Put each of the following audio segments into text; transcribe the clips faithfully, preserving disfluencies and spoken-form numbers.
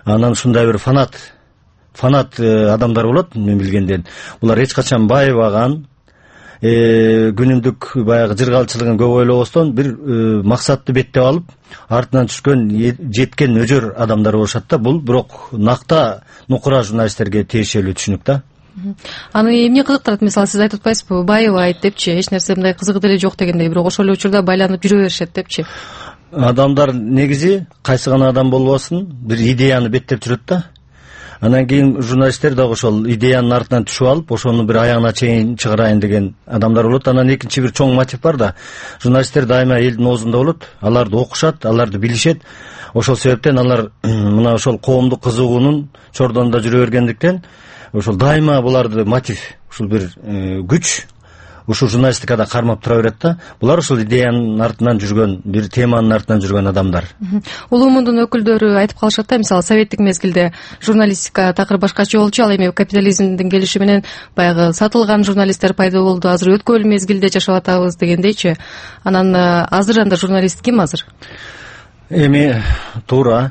Анан ушундай бир фанат фанат адамдар болот мен билгенден. Булар эч качан байыбаган, күнүмдүк баягы жыргалчылыгын көп ойлобостон бир максатты беттеп алып, артынан түшкөн, жеткен өжөр адамдар болушат да. Бул бирок накта нукура журналисттерге тиешелүү түшүнүк да. Аны эмне кызыктырат? Мисалы, сиз айтып атпайсызбы, байыбайт депчи, эч нерсе мындай кызык деле жок дегендей, бирок ошол эле учурда байланып жүрө беришет депчи. Адамдар негизи кайсы гана адам болбосун бир идеяны беттеп жүрөт да. Анан кийин журналисттер дагы ошол идеянын артынан түшүп алып, ошону бир аягына чейин чыгарайын деген адамдар болот. Анан экинчи бир чоң мотив бар да. Журналисттер дайыма элдин оозунда болот. Аларды окушат, аларды билишет. Ошол себептен алар мына ошол коомдук кызыгуунун чордонунда жүрө бергендиктен ошол дайыма буларды мотив, ушул бир күч ушул журналистикада кармап тура берет да. Булар ошол идеянын артынан жүргөн, бир теманын артынан жүргөн адамдар. Улуу мундун өкүлдөрү айтып калышат да, мисалы советтик мезгилде журналистика такыр башкача болчу, ал эми капитализмдин келиши менен баягы сатылган журналисттер пайда болду, азыр өткөн мезгилде жашап атабыз дегендейчи. Анан азыр анда журналист ким азыр? Эми туура.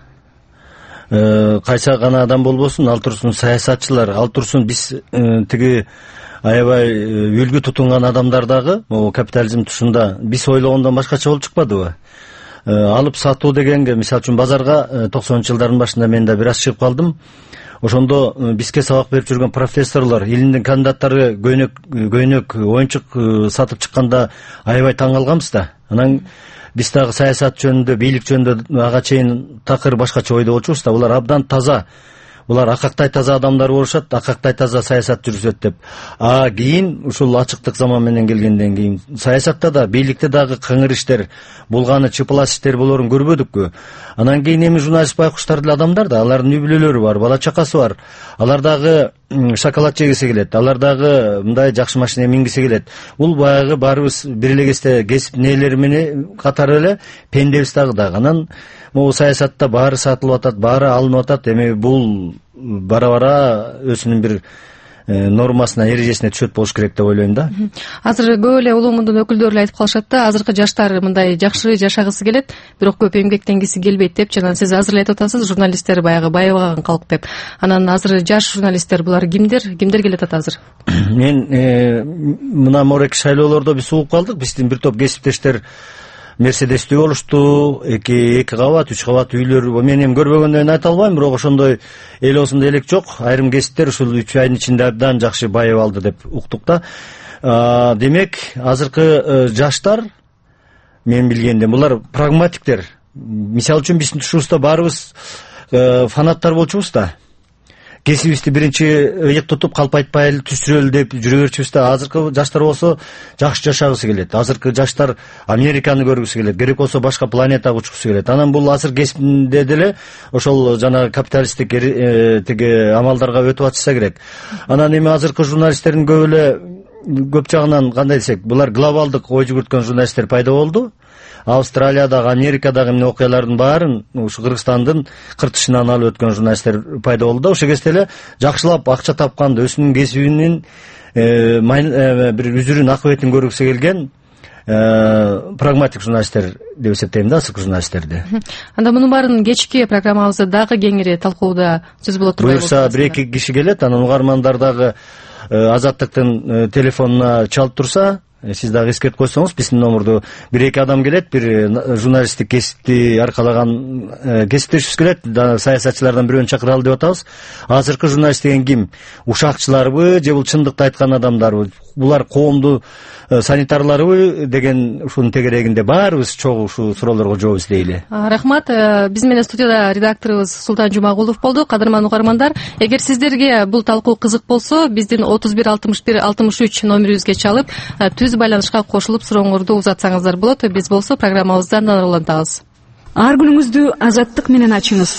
Кайса гана адам болбосун, ал турсун саясатчылар, ал турсун биз тиги аябай үлгү тутунган адамдар дагы могу капитализм тушунда биз ойлогондон башкача болуп чыкпадыбы? Алып сатуу дегенге, мисалы үчүн базарга токсонунчу жылдардын башында мен да бир аз чыгып калдым. Ошондо бизге сабак берип жүргөн профессорлор, илимдин кандидаттары көйнөк көйнөк оюнчук сатып чыкканда аябай таң калганбыз да. Анан биз дагы саясат жөнүндө, бийлик жөнүндө ага чейин такыр башкача ойдо болчубуз да. Булар абдан таза, булар акактай таза адамдар болушат, акактай таза саясат жүргүзөт деп. А кийин ушул ачыктык заман менен келгенден кийин саясатта да, бийликте дагы кыңыр иштер, булганы чыпылас иштер болорун көрбөдүкпү? Анан кийин эми журналист байкуштар деле адамдар да, алардын үй бүлөлөрү бар, бала чакасы бар. Алар дагы шоколад жегиси келет, алар дагы мындай жакшы машина мингиси келет. Бул баягы баарыбыз бир эле кесте кесип нээлери менен катары эле пендебиз дагы дагы. Анан могу саясатта баары сатылып атат, баары алынып атат. Эми бул бара-бара өзүнүн бир нормасына, эрежесине түшөт болуш керек деп ойлойм да. Азыр көп эле улуу мундун өкүлдөрү айтып калышат да, азыркы жаштар мындай жакшы жашагысы келет, бирок көп эмгектенгиси келбейт деп. Жана сиз азыр эле айтып атасыз, журналисттер баягы байыбаган калк деп. Анан азыр жаш журналисттер булар кимдер? Кимдер келет атат азыр? Мен мына морек шайлоолордо биз угуп калдык. Биздин бир топ кесиптештер Мерседестүү болушту, эки эки кабат, үч кабат үйлөр. Мен эми көрбөгөндөн айта албайм, бирок ошондой эл оозунда элек жок. Айрым кесиптер ушул үч айдын ичинде абдан жакшы байып алды деп уктук да. Демек, азыркы жаштар мен билгенден булар прагматиктер. Мисалы үчүн биздин тушубузда баарыбыз фанаттар болчубуз да. Кесибизди биринчи ыйык тутуп калп айтпай эле түшүрөлү деп жүрө берчүбүз да. Азыркы жаштар болсо жакшы жашагысы келет. Азыркы жаштар Американы көргүсү келет, керек болсо башка планетага учкусу келет. Анан бул азыр кесибинде деле ошол жана капиталисттик тиги амалдарга өтүп атышса керек. Анан эми азыркы журналисттердин көп эле көп жагынан кандай десек, булар глобалдык ой жүгүрткөн журналисттер пайда болду. Австралиядагы, Америкадагы эмне окуялардын баарын ушу Кыргызстандын кыртышынан алып өткөн журналисттер пайда болду да. Ошол кезде эле жакшылап акча тапканды, өзүнүн кесибинин бир үзүрүн, акыбетин көргүсү келген прагматик журналисттер деп эсептейм да, азыркы журналисттерди. Анда мунун баарын кечки программабызда дагы кеңири талкууда сөз болот турбайбы? Буюрса бир эки киши келет, анан угармандар дагы Азаттыктын телефонуна чалып турса, сиз дагы эскертип койсоңуз, биздин номурду бир эки адам келет, бир журналисттик кесипти аркалаган кесиптешибиз келет, саясатчылардан бирөөнү чакыралы деп атабыз. Азыркы журналист деген ким? Ушакчыларбы же бул чындыкты айткан адамдарбы? Булар коомду санитарларбы деген ушунун тегерегинде баарыбыз чогуу ушу суроолорго жооп издейли. Рахмат. Биз менен студияда редакторубуз Султан Жумагулов болду. Кадырман угармандар, эгер сиздерге бул талкуу кызык болсо, биздин отуз бир алтымыш бир алтымыш үч номерибизге чалып, түз байланышка кошулуп сурооңорду узатсаңыздар болот. Биз болсо программабызды андан улантабыз. Ар күнүңүздү азаттык менен ачыңыз.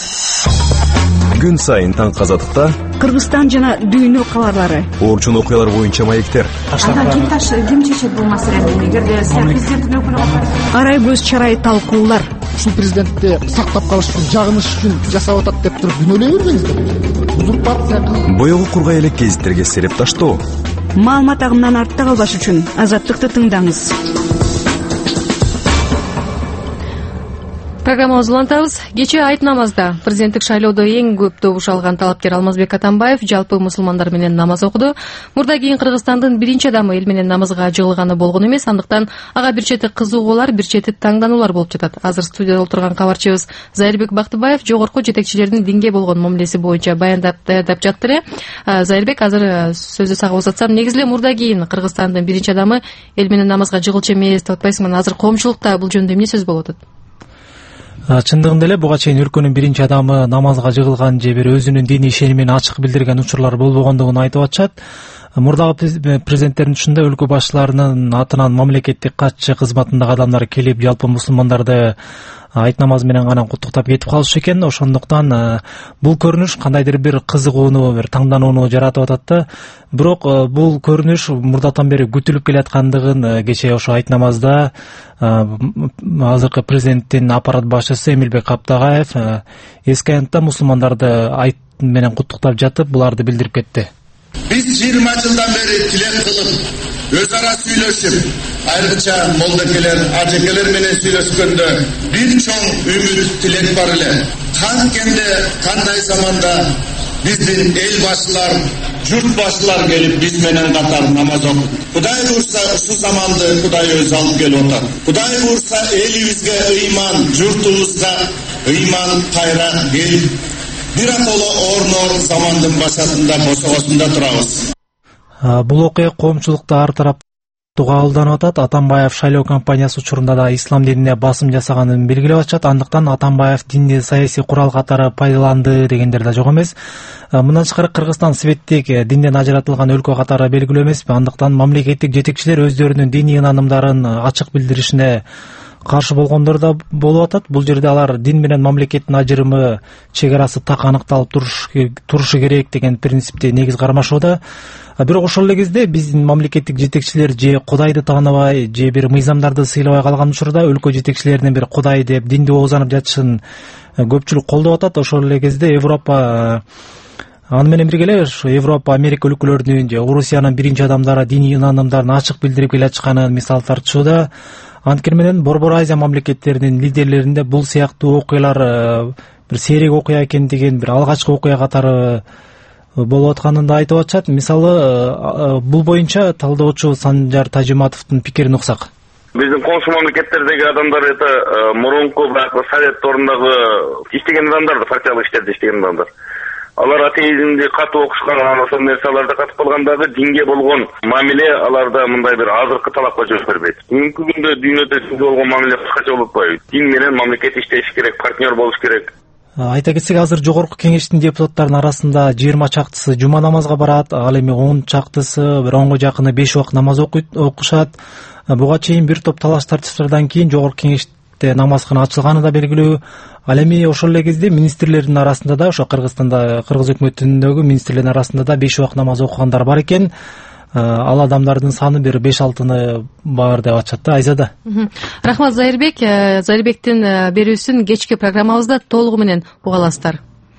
Күн сайын таң азаттыкта Кыргызстан жана дүйнө кабарлары, орчун окуялар боюнча маектер. Ага ким таш ким чечет бул маселени? Эгерде президенттин өкүлү болсо, арай көз чарай талкуулар. Ушул президентти сактап калыш үчүн, жагыныш үчүн жасап атат деп туруп күнөөлөй бербеңиздер. Узурпация. Боёгу кургай элек гезиттерге сереп таштоо. Маалымат агымынан артта калбаш үчүн азаттыкты тыңдаңыз. Программабызды улантабыз. Кечээ айт намазда президенттик шайлоодо эң көп добуш алган талапкер Алмазбек Атамбаев жалпы мусулмандар менен намаз окуду. Мурда кийин Кыргызстандын биринчи адамы эл менен намазга жыгылганы болгон эмес, андыктан ага бир чети кызыгуулар, бир чети таңдануулар болуп жатат. Азыр студияда отурган кабарчыбыз Зайырбек Бактыбаев жогорку жетекчилердин динге болгон мамилеси боюнча баяндап даярдап жатты эле. Зайырбек, азыр сөздү сага узатсам, негизи эле мурда кийин Кыргызстандын биринчи адамы эл менен намазга жыгылчу эмес деп атпайсыңбы? Азыр коомчулукта бул жөнүндө эмне сөз болуп атат? Чындыгында эле буга чейин өлкөнүн биринчи адамы намазга жыгылган же бир өзүнүн диний ишенимин ачык билдирген учурлар болбогондугун айтып атышат. Мурдагы президенттердин ушунда өлкө башчыларынын атынан мамлекеттик катчы кызматындагы адамдар келип жалпы мусулмандарды айт намазы менен гана куттуктап кетип калышы экен. Ошондуктан бул көрүнүш кандайдыр бир кызыгууну, бир таңданууну жаратып атат да. Бирок бул көрүнүш мурдатан бери күтүлүп келаткандыгын кечээ ошо айт намазда азыркы президенттин аппарат башчысы Эмилбек Каптагаев эски аянтта мусулмандарды айт менен куттуктап жатып, буларды билдирип кетти. Биз жыйырма жылдан бери тилек кылып, өз ара сүйлөшүп, айрыкча молдокелер, ажекелер менен сүйлөшкөндө бир чоң үмүт, тилек бар эле. Канткенде кандай заманда биздин эл башчылар, журт башчылар келип биз менен катар намаз окуп. Кудай буйрса ушул заманды Кудай өзү алып келип атат. Кудай буйрса элибизге ыйман, журтубузга ыйман кайра келип бир атоло орнор замандын башатында босогосунда турабыз. Бул окуя коомчулукта ар тараптуу кабылданып атат. Атамбаев шайлоо кампаниясы учурунда да ислам динине басым жасаганын белгилеп атышат. Андыктан Атамбаев динди саясий курал катары пайдаланды дегендер да жок эмес. Мындан тышкары Кыргызстан светтик динден ажыратылган өлкө катары белгилүү эмеспи. Андыктан мамлекеттик жетекчилер өздөрүнүн диний ынанымдарын ачык билдиришине каршы болгондор да болуп атат. Бул жерде алар дин менен мамлекеттин ажырымы, чек арасы так аныкталып турушу керек деген принципти негиз кармашууда. Бирок ошол эле кезде биздин мамлекеттик жетекчилер же Кудайды тааныбай, же бир мыйзамдарды сыйлабай калган учурда өлкө жетекчилеринин бир Кудай деп динди оозанып жатышын көпчүлүк колдоп атат. Ошол эле кезде Европа аны менен бирге эле ушу Европа, Америка өлкөлөрүнүн же Орусиянын биринчи адамдары диний ынанымдарын ачык билдирип келатышканын мисал тартышууда. Анткени менен Борбор Азия мамлекеттеринин лидерлеринде бул сыяктуу окуялар бир сейрек окуя экендигин, бир алгачкы окуя катары болуп атканын да айтып атышат. Мисалы, бул боюнча талдоочу Санжар Тажиматовдун пикирин уксак. Биздин коңшу мамлекеттердеги адамдар это мурунку баягы совет ордундагы иштеген адамдар, партиялык иштерде иштеген адамдар. Алар атеизмди катуу окушкан, анан ошол нерселерди катып калгандагы динге болгон мамиле аларда мындай бир азыркы талапка жооп бербейт. Бүгүнкү күндө дүйнөдө динге болгон мамиле башкача болуп атпайбы? Дин менен мамлекет иштеш керек, партнер болуш керек. Айта кетсек, азыр жогорку кеңештин депутаттарынын арасында жыйырма чактысы жума намазга барат, ал эми он чактысы, бир онго жакыны беш убакыт намаз окушат. Буга чейин бир топ талаш тартыштардан кийин жогорку кеңеште намазкана ачылганы да белгилүү. Ал эми ошол эле кезде министрлердин арасында да, ошо Кыргызстанда кыргыз өкмөтүндөгү министрлердин арасында да беш убакыт намаз окугандар бар экен. Ал адамдардын саны бир беш алтыны бар деп атышат да. Айзада. Рахмат Зайырбек. Зайырбектин берүүсүн кечки программабызда толугу менен уга аласыздар.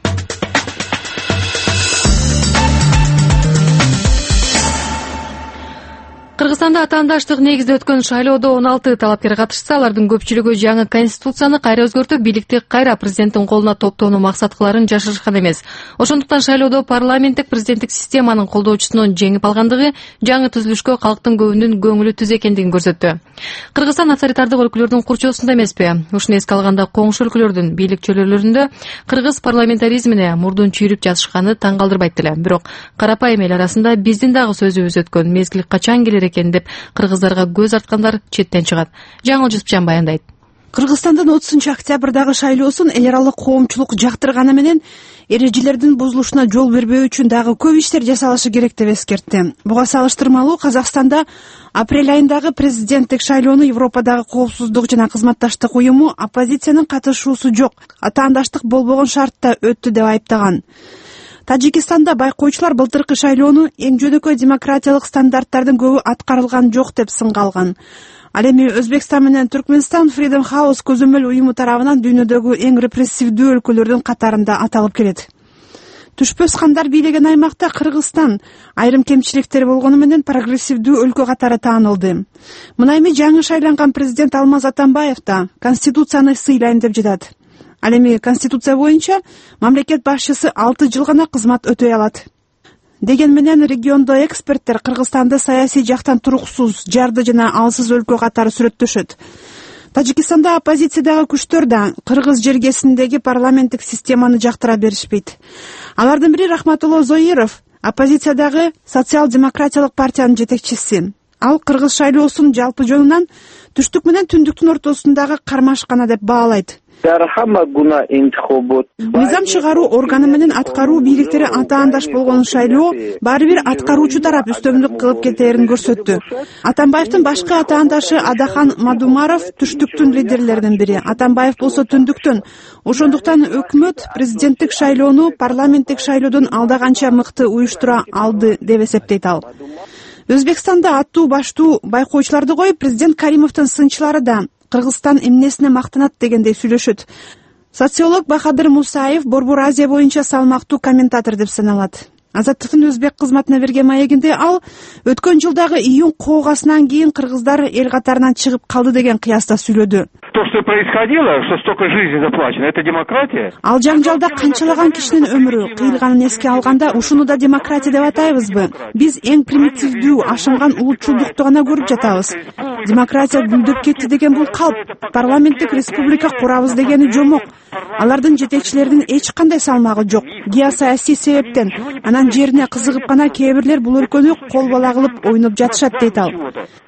Кыргызстанда атаандаштык негизде өткөн шайлоодо он алты талапкер катышса, алардын көпчүлүгү жаңы конституцияны кайра өзгөртүп, бийликти кайра президенттин колуна топтоону максат кыларын жашырышкан эмес. Ошондуктан шайлоодо парламенттик президенттик системанын колдоочусунун жеңип алгандыгы жаңы түзүлүшкө калктын көбүнүн көңүлү түз экендигин көрсөттү. Кыргызстан авторитардык өлкөлөрдүн курчоосунда эмеспи? Ушуну эске алганда коңшу өлкөлөрдүн бийлик чөйрөлөрүндө кыргыз парламентаризмине мурдун чүйрүп жатышканы таң калтырбайт эле. Бирок карапайым эл арасында биздин дагы сөзүбүз өткөн мезгил качан келер экен деп кыргыздарга көз арткандар четтен чыгат. Жаңыл Жусупжан баяндайт. Кыргызстандын отузунчу октябрдагы шайлоосун эл аралык коомчулук жактырганы менен эрежелердин бузулушуна жол бербөө үчүн дагы көп иштер жасалышы керек деп эскертти. Буга салыштырмалуу Казакстанда апрель айындагы президенттик шайлоону Европадагы коопсуздук жана кызматташтык уюму оппозициянын катышуусу жок, атаандаштык болбогон шартта өттү деп айыптаган. Тажикстанда байкоочулар былтыркы шайлоону эң жөнөкөй демократиялык стандарттардын көбү аткарылган жок деп сынга алган. Ал эми Өзбекстан менен Түркмөнстан Freedom House көзөмөл уюму тарабынан дүйнөдөгү эң репрессивдүү өлкөлөрдүн катарында аталып келет. түшпөс кандар бийлеген аймакта Кыргызстан айрым кемчиликтери болгону менен прогрессивдүү өлкө катары таанылды. Мына эми жаңы шайланган президент Алмаз Атамбаев да конституцияны сыйлайм деп жатат. Ал эми конституция боюнча мамлекет башчысы алты жыл гана кызмат өтөй алат. Деген менен региондо эксперттер Кыргызстанды саясий жактан туруксуз, жарды жана алсыз өлкө катары сүрөттөшөт. Тажикстанда оппозициядагы күчтөр да кыргыз жергесиндеги парламенттик системаны жактыра беришпейт. Алардын бири Рахматулло Зоиров, оппозициядагы социал-демократиялык партиянын жетекчиси. Ал кыргыз шайлоосун жалпы жөнүнөн түштүк менен түндүктүн ортосундагы кармашкана деп баалайт. Мыйзам чыгаруу органы менен аткаруу бийликтери атаандаш болгон шайлоо баары бир аткаруучу тарап үстөмдүк кылып кетээрин көрсөттү. Атамбаевдин башкы атаандашы Адахан Мадумаров түштүктүн лидерлеринин бири. Атамбаев болсо түндүктөн. Ошондуктан өкмөт президенттик шайлоону парламенттик шайлоодон алдаганча мыкты уюштура алды деп эсептейт ал. Өзбекстанда аттуу баштуу байкоочуларды коюп, президент Каримовдун сынчылары да Кыргызстан эмнесине мактанат дегендей сүйлөшөт. Социолог Бахадыр Мусаев Борбор Азия боюнча салмактуу комментатор деп саналат. Азаттыктын өзбек кызматына берген маегинде ал өткөн жылдагы июнь коогасынан кийин кыргыздар эл катарынан чыгып калды деген кыяста сүйлөдү. То, что происходило, что столько жизней заплачено, это демократия? Ал жаңжалда канчалаган кишинин өмүрү кыйылганын эске алганда ушуну да демократия деп атайбызбы? Биз эң примитивдүү, ашынган улутчулдукту гана көрүп жатабыз. Демократия гүлдөп кетти деген бул калп. Парламенттик республика курабыз дегени жомок. Алардын жетекчилеринин эч кандай салмагы жок. Геосаясий себептен, анан жерине кызыгып гана кээ бирлер бул өлкөнү кол бала кылып ойноп жатышат дейт ал.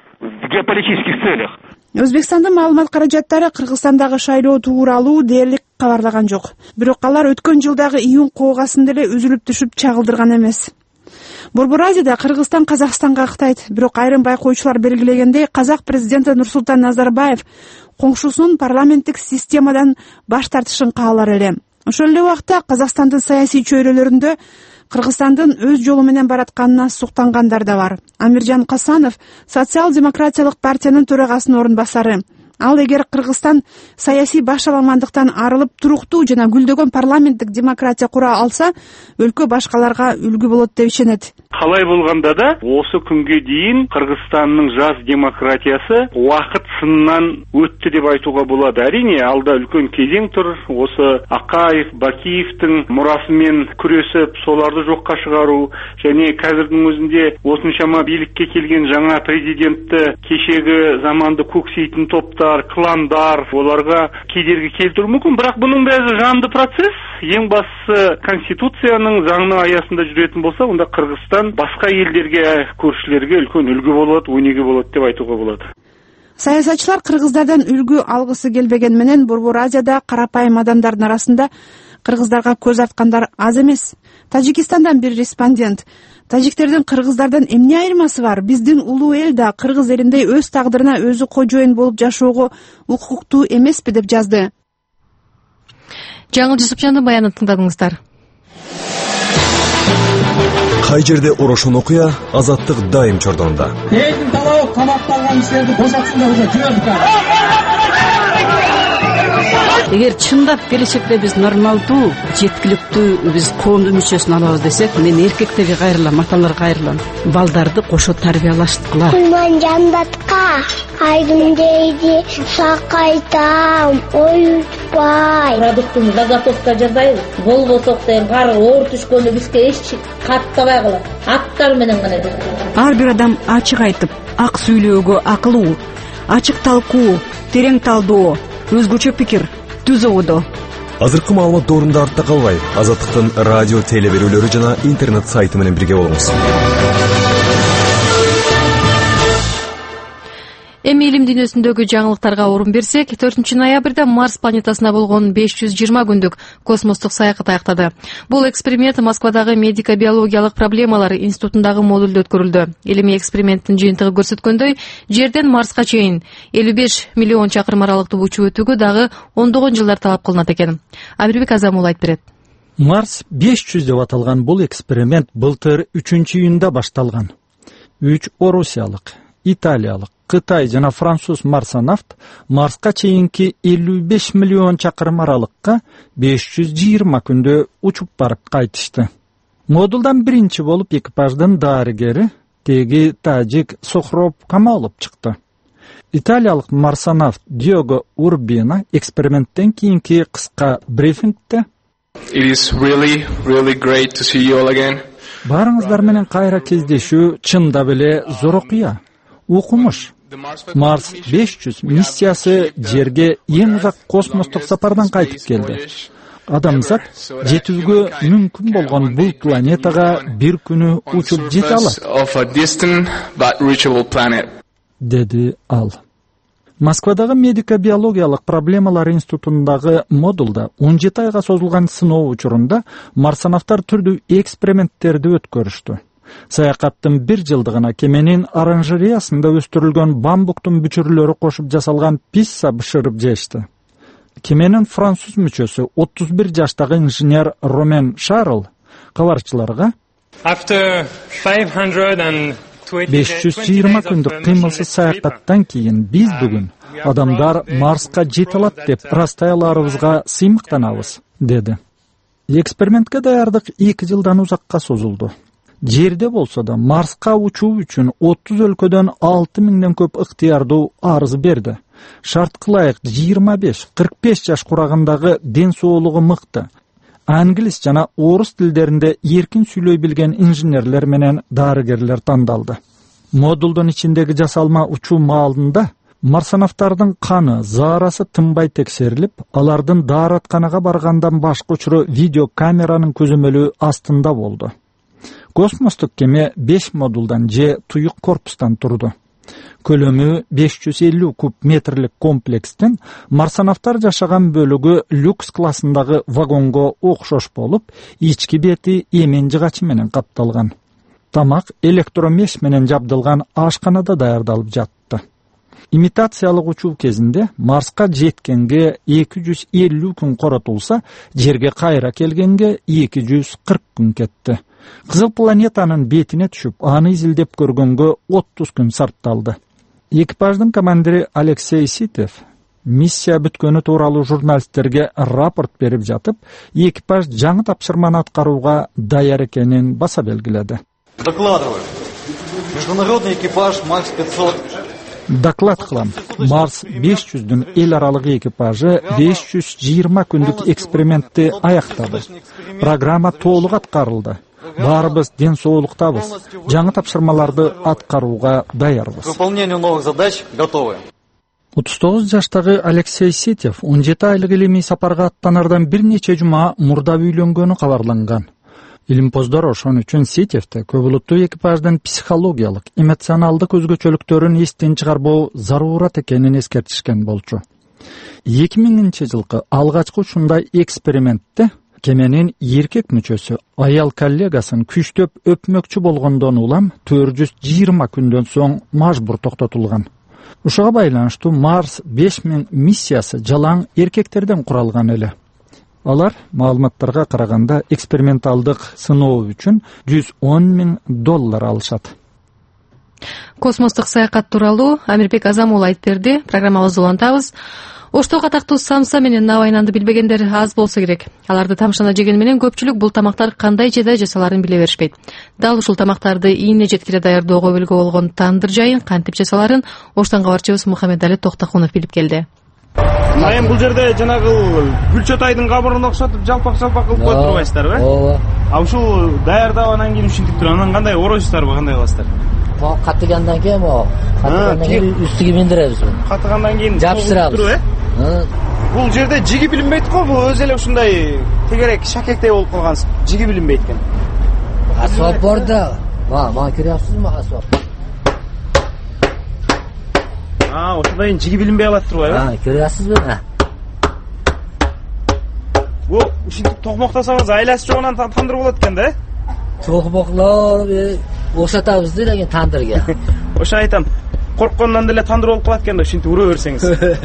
В геополитических целях. Өзбекстандын маалымат каражаттары Кыргызстандагы шайлоо тууралуу дээрлик кабарлаган жок. Бирок алар өткөн жылдагы июнь коогасын деле үзүлүп түшүп чагылдырган эмес. Борбор Азияда Кыргызстан Казакстанга ыктайт. Бирок айрым байкоочулар белгилегендей, казак президенти Нурсултан Назарбаев коңшусунун парламенттик системадан баш тартышын каалар эле. Ошол эле убакта Казакстандын саясий чөйрөлөрүндө Кыргызстандын өз жолу менен баратканына суктангандар да бар. Амиржан Касанов социал-демократиялык партиянын төрагасынын орун басары. Ал эгер Кыргызстан саясий башаламандыктан арылып туруктуу жана гүлдөгөн парламенттик демократия кура алса, өлкө башкаларга үлгү болот деп ишенет. Калай болгондо да осы күнгө дейин Кыргызстандын жаз демократиясы убакыт сынынан өттү деп айтууга болот. Арине алда үлкөн кезең тур. Осы Акаев, Бакиевдин мурасы менен күрөсүп, соларды жокко чыгаруу және қазірдің өзүндө осунчама бийликке келген жаңа президентти кешеги заманды көксейтин топтар, кландар, оларга кедерги келтирүү мүмкүн. Бирок бунун баары жанды процесс. Эң башкысы конституциянын заңы аясында жүрөтүн болсо, онда Кыргызстан башка элдерге, көршүлөргө үлкөн үлгү болот, өнеги болот деп айтууга болот. Саясатчылар кыргыздардан үлгү алгысы келбеген менен Борбор Азияда карапайым адамдардын арасында кыргыздарга көз арткандар аз эмес. Тажикстандан бир респондент: тажиктердин кыргыздардан эмне айырмасы бар? Биздин улуу эл да кыргыз элиндей өз тагдырына өзү кожоюн болуп жашоого укуктуу эмеспи деп жазды. Жаңыл Жусупжандын баянын тыңдадыңыздар. Кай жерде орошон окуя, азаттык дайым чордонда. Элдин талабы камакталган кишилерди бошотсун деп уже жүрөбүз. Эгер чындап келечекте биз нормалдуу, жеткиликтүү биз коомдун мүчөсүн алабыз десек, мен эркектерге кайрылам, аталарга кайрылам. Балдарды кошо тарбиялаштыкыла. Кулман жандатка айдым дейди, сакайтам, оютпай. Продуктун заготовка жасайбыз. Болбосок деген кар оор түшкөндө бизге эч каттабай калат. Аттар менен гана жасайбыз. Ар бир адам ачык айтып, ак сүйлөөгө акылуу, ачык талкуу, терең талдоо, өзгөчө пикир түз ободо. Азыркы маалымат доорунда артта калбай, Азаттыктын радио теле берүүлөрү жана интернет сайты менен бирге болуңуз. Эми илим дүйнөсүндөгү жаңылыктарга орун берсек, төртүнчү ноябрда Марс планетасына болгон беш жүз жыйырма күндүк космостук саякат аяктады. Бул эксперимент Москвадагы медико-биологиялык проблемалар институтундагы модулда өткөрүлдү. Илимий эксперименттин жыйынтыгы көрсөткөндөй, Жерден Марска чейин элүү беш миллион чакырым аралыктуу учуп өтүүгө дагы ондогон жылдар талап кылынат экен. Амирбек Азамул айтып берет. Марс беш жүз деп аталган бул эксперимент былтыр үчүнчү июнда башталган. үч орусиялык, италиялык, Кытай жана француз марсонавт Марска чейинки элүү беш миллион чакырым аралыкка беш жүз жыйырма күндө учуп барып кайтышты. Модулдан биринчи болуп экипаждын дарыгери теги тажик Сохроб Камалов чыкты. Италиялык марсонавт Диого Урбина эксперименттен кийинки кыска брифингде It is really, really great to see you all again. Барыңыздар менен кайра кездешүү чындап эле зор окуя. Укмуш. Марс беш жүз миссиясы жерге эң узак космостук сапардан кайтып келди. Адамзат жетүүгө мүмкүн болгон бул планетага бир күнү учуп жете алат, деди ал. Москвадагы медико-биологиялык проблемалар институтундагы модулда он жети айга созулган сыноо учурунда марсонавттар түрдүү эксперименттерди өткөрүштү. Саякаттын бир жылдыгына кеменин оранжереясында өстүрүлгөн бамбуктун бүчүрлөрү кошуп жасалган писса бышырып жешти. Кеменин француз мүчөсү отуз бир жаштагы инженер Ромен Шарл кабарчыларга беш жүз жыйырма күндүк кыймылсыз саякаттан кийин биз бүгүн адамдар Марска жете алат деп ырастай аларыбызга сыймыктанабыз, деди. Экспериментке даярдык эки жылдан узакка созулду. Жерде болсо да Марска учуу үчүн отуз өлкөдөн алты миңден көп ыктыярдуу арыз берди. Шартка ылайык жыйырма беш кырк беш жаш курагындагы ден соолугу мыкты, англис жана орус тилдеринде эркин сүйлөй билген инженерлер менен дарыгерлер тандалды. Модулдун ичиндеги жасалма учуу маалында марсонавттардын каны, заарасы тынбай текшерилип, алардын дааратканага баргандан башка учуру видеокамеранын көзөмөлү астында болду. Космостук кеме беш модулдан же туюк корпустан турду. Көлөмү беш жүз элүү куб метрлик комплекстен марсонавттар жашаган бөлүгү люкс классындагы вагонго окшош болуп, ички бети эмен жыгачы менен капталган. Тамак электромеш менен жабдылган ашканада даярдалып жатты. Имитациялык учуу кезинде Марска жеткенге эки жүз элүү күн коротулса, жерге кайра келгенге эки жүз кырк күн кетти. Кызыл планетанын бетине түшүп, аны изилдеп көргөнгө отуз күн сарпталды. Экипаждын командири Алексей Ситев миссия бүткөнү тууралуу журналисттерге рапорт берип жатып, экипаж жаңы тапшырманы аткарууга даяр экенин баса белгиледи. Докладываю. Международный экипаж Марс пятьсот. Доклад кылам. Марс беш жүздүн эл аралык экипажы беш жүз жыйырма күндүк экспериментти аяктады. Программа толук аткарылды. Баарыбыз ден соолуктабыз. Жаңы тапшырмаларды аткарууга даярбыз. К выполнению новых задач готовы. отуз тогуз жаштагы Алексей Ситев он жети айлык илимий сапарга аттанардан бир нече жума мурда үйлөнгөнү кабарланган. Илимпоздор ошон үчүн Ситевте көбүлүттүү экипаждын психологиялык, эмоционалдык өзгөчөлүктөрүн эстен чыгарбоо зарурат экенин эскертишкен болчу. эки миңинчи жылкы алгачкы ушундай экспериментте кеменин эркек мүчөсү аял коллегасын күчтөп өпмөкчү болгондон улам төрт жүз жыйырма күндөн соң мажбур токтотулган. Ушуга байланыштуу Марс беш миң миссиясы жалаң эркектерден куралган эле. Алар маалыматтарга караганда эксперименталдык сыноо үчүн жүз он миң доллар алышат. Космостук саякат тууралуу Амирбек Азам уулу айтып берди. Программабызды улантабыз. Ошто катактуу самса менен навайнанды билбегендер аз болсо керек. Аларды тамшана жеген менен көпчүлүк бул тамактар кандай жеде жасаларын биле беришпейт. Дал ушул тамактарды ийне жеткире даярдоого белги болгон тандыр жайын кантип жасаларын Оштон кабарчыбыз Мухаммедали Токтокунов билип келди. Айым бул жерде жанагы Гүлчөт айдын кабырын окшотуп жалпак-жалпак кылып коюп турбайсыздарбы? Ооба. А ушул даярдап анан кийин ушинтип туруп анан кандай ороосуздарбы, кандай кыласыздар? Могу катыгандан кийин могу катыгандан кийин үстүгө миндиребиз буну. Катыгандан кийин жапсырабыз. Бул жерде жиги билинбейт го, бул өзү эле ушундай тегерек шакектей болуп калган жиги билинбейт экен. Асфальт бар да. Ма, мага көрөсүзбү асфальт? А, ошондой жиги билинбей калат турбайбы? А, көрөсүзбү? Бул ушинтип токмоктосоңуз айласы жогунан тандыр болот экен да? Токмоклор окшотабыз деген тандырга. Ошо айтам. Корккондон деле тандыр болуп калат экен да, ушинтип ура берсеңиз.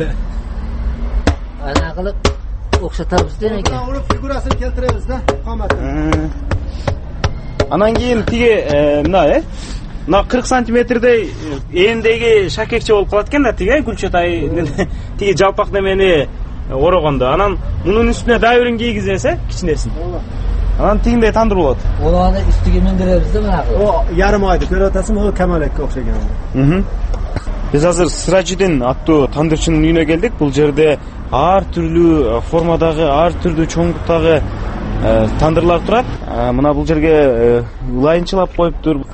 Ана кылып окшотабыз деген. Мына уруп фигурасын келтиребиз да, каматын. Анан кийин тиги мына э мына кырк сантиметрдей эндеги шакекче болуп калат экен да, тиги Гүлчөт ай тиги жалпак немени орогондо. Анан мунун үстүнө дайверин кийгизесиз, кичинесин. Анан тигиндей тандыр болот. Аны үстүгө миңдиребиз да мына. О ярым айды көрүп атасың, о Камалекке окшогон. Биз азыр Сыражидин аттуу тандырчынын үйүнө келдик. Бул жерде ар түрлүү формадагы, ар түрдүү чоңдуктагы тандырлар турат. Мына бул жерге ылайынчылап коюптур.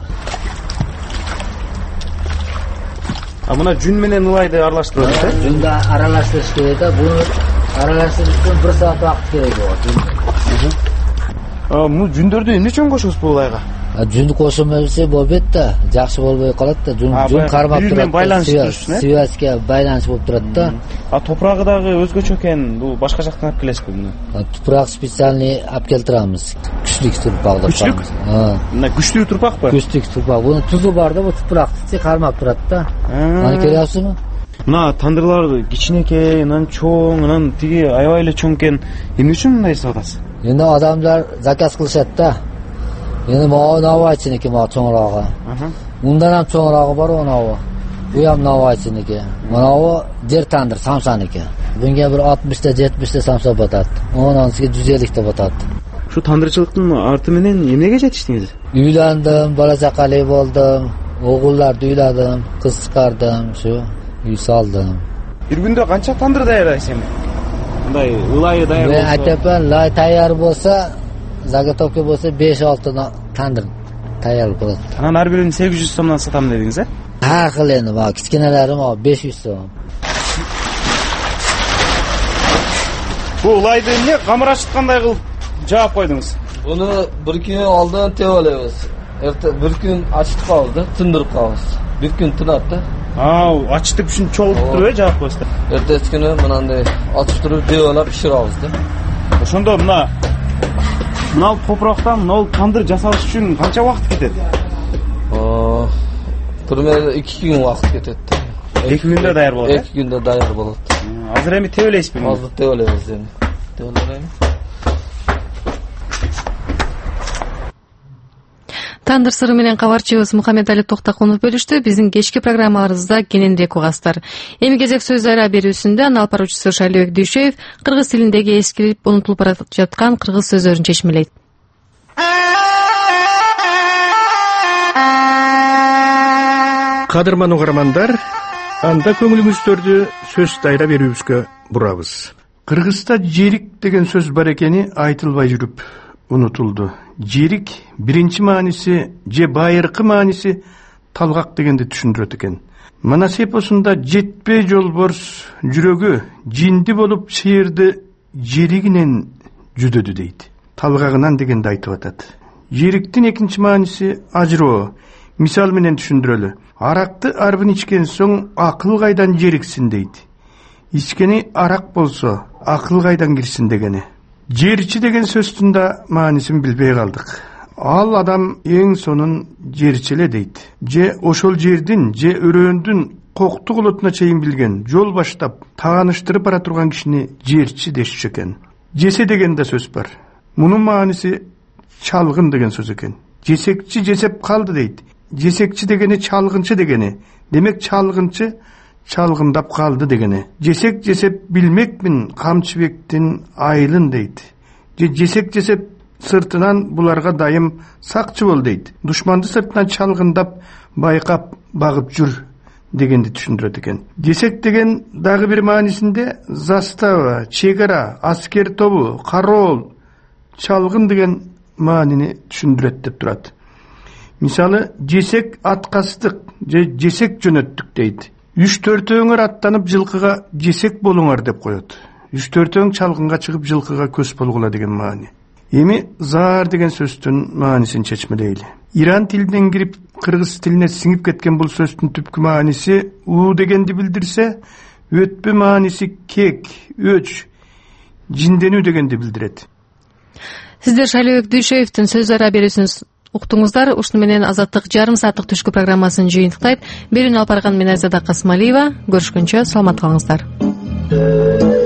А мына жүн менен ылайды аралаштырып атат, э? Жүндү аралаштырыш керек да. Буну аралаштырыш үчүн бир саат убакыт керек болот. А бул жүндөрдү эмне үчүн кошосуз бул ылайга? Жүндү кошумаса болбойт да, жакшы болбой калат да. Жүн жүн кармап турат. Связьга байланыш болуп турат да. А топурагы дагы өзгөчө экен. Бул башка жактан алып келесизби буну? Топурак специальный алып келтирабыз. Күчтүк турпак деп Күчтүк? А. Мына күчтүү турпакпы? Күчтүк турпак. Бунун тузу бар да, бул топуракты кармап турат да. Аны көрөсүңбү? Мына тандырлар кичинекей, анан чоң, анан тиги аябай эле чоң экен. Эмне үчүн мындай жасап атасыз? Эми адамдар заказ кылышат да. Эми могу навайчыники могу чоңурагы. Мындан ham чоңурагы бар онабы. Бу ham навайчыники. Мынабы жер тандыр, самсаники. Bunga bir altmışta жетимиште самса батат. Онансыга жүз элүүтө батат. Şu tandırчылыктын арты менен эмнеге жетиштиңиз? Үйлөндүм, бала чакалуу болдум, огулдарды үйлөдүм, кыз чыкардым, шу үй салдым. Бир күндө канча тандыр даярдайсың? Мындай ылайы даяр болсо. Мен айтапмын, лай даяр болсо, заготовка болсо беш алты тандыр даяр болот. Анан ар бирин сегиз жүз сомдон сатам дедиңиз, э? Ар кыл эми, бак, кичкенелери могу беш жүз сом. Бул ылайды эмне камыр ачыткандай кылып жаап койдуңуз? Буну бир күн алдын теп алабыз. Эрте бир күн ачытып калабыз да, тындырып калабыз. Бир күн тынат да. А, ачытып үчүн чогултуп туруп жаап коесуздар. Эртеси күнү мынандай ачып туруп деп алып пиширабыз да. Ошондо мына мына топурактан мына тандыр жасалыш үчүн канча убакыт кетет? О, примерно эки күн убакыт кетет. эки күндө даяр болот. эки күндө даяр болот. Азыр эми теп элейсизби? Азыр теп элебиз эми. Теп элейбиз. Тандыр сыры менен кабарчыбыз Мухаммедали Токтакунов бөлүштү. Биздин кечки программаларыбызда кененирээк угасыздар. Эми кезек сөз айра берүүсүндө анын алып баруучусу Шайлообек Дүйшөев кыргыз тилиндеги эскилип унутулуп бара жаткан кыргыз сөздөрүн чечмелейт. Кадырман угармандар, анда көңүлүңүздөрдү сөз айра берүүбүзгө бурабыз. Кыргызда жерик деген сөз бар экени айтылбай жүрүп унутулду. Жерик биринчи мааниси же байыркы мааниси талгак дегенди түшүндүрөт экен. Мына сепосунда жетпей жолборс жүрөгү жинди болуп сыйырды жеригинен жүдөдү дейт. Талгагынан дегенди айтып атат. Жериктин экинчи мааниси ажыроо. Мисал менен түшүндүрөлү. Аракты арбын ичкен соң акыл кайдан жериксин дейт. Ичкени арак болсо акыл кайдан кирсин дегени. Жерчи деген сөздүн да маанисин билбей калдык. Ал адам эң сонун жерчиле дейт. Же ошол жердин, же өрөөндүн коктук улутуна чейин билген, жол баштап, тааныштырып бара турган кишини жерчи дешчү экен. Жесе деген да сөз бар. Мунун мааниси чалгын деген сөз экен. Жесекчи жесеп калды дейт. Жесекчи дегени чалгынчы дегени. Демек чалгынчы чалгындап калды дегени. Жесек жесеп билмекмин Камчыбектин айылын дейт. Же жесек жесеп сыртынан буларга дайым сакчы бол дейт. Душманды сыртынан чалгындап байкап багып жүр дегенди түшүндүрөт экен. Жесек деген дагы бир маанисинде застава, чегара, аскер тобу, кароол, чалгын деген маанини түшүндүрөт деп турат. Мисалы, жесек аткастык же жесек жөнөттүк дейт. Үч төртөөңөр аттанып жылкыга жесек болуңар деп коет. Үч төртөөң чалгынга чыгып жылкыга көз болгула деген маани. Эми заар деген сөздүн маанисин чечмелейли. Иран тилинен кирип кыргыз тилине сиңип кеткен бул сөздүн түпкү мааниси уу дегенди билдирсе, өтпө мааниси кек, өч, жинденүү дегенди билдирет. Сиздер Шайлообек Дүйшөевдин сөз айра берүүсүн уктуңуздар. Ушуну менен Азаттык жарым сааттык түшкү программасын жыйынтыктайт. Берүүнү алып барган мен Айзада Касымалиева. Көрүшкөнчө саламат калыңыздар.